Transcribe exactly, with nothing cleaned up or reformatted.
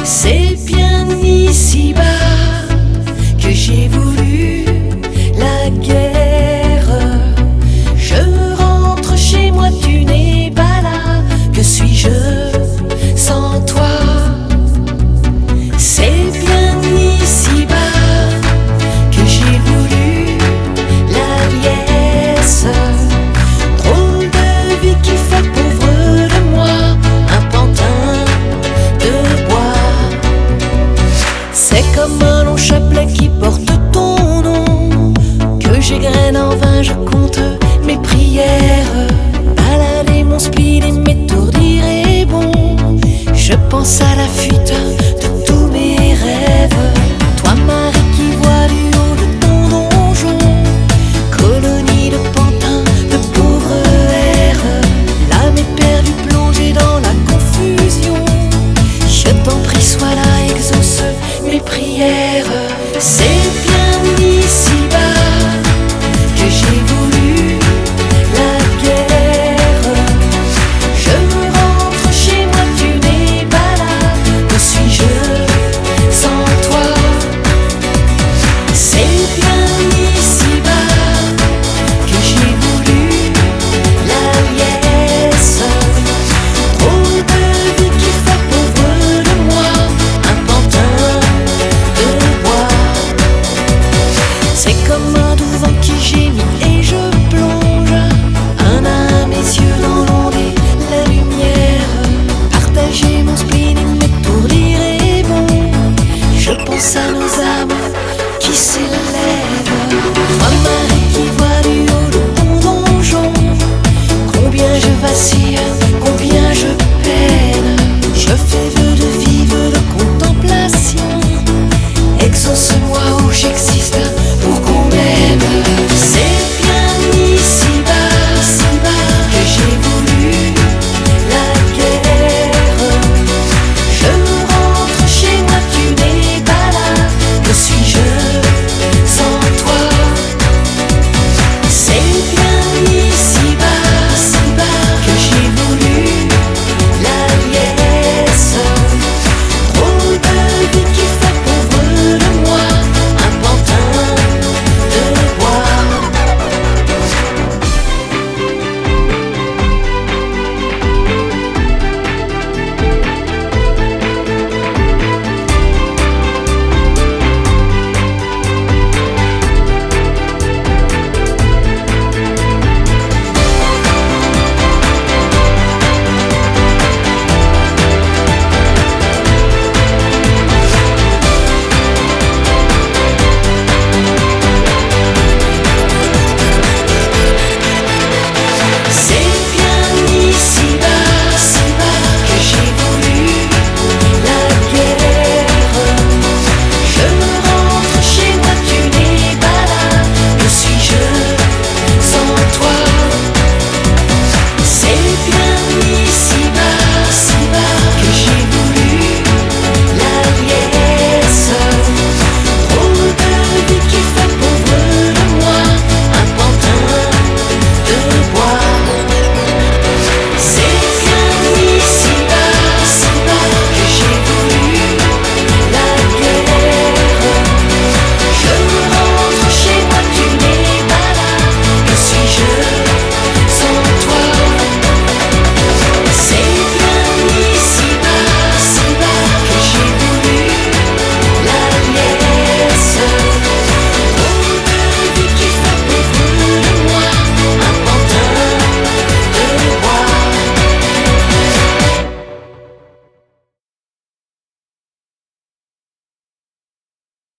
C'est bien ici-bas que j'ai voulu la guerre. Je rentre chez moi, tu n'es pas là. Que suis-je sans toi? C'est bien ici-bas que j'ai voulu la liesse. Drôle de vie qui fait pauvre de moi, un pantin de bois. C'est comme un long chapelet qui porte ton nom, que j'égrène en vain, je compte mes prières. Balader mon spleen et m'étourdir est bon. Je pense à la fuite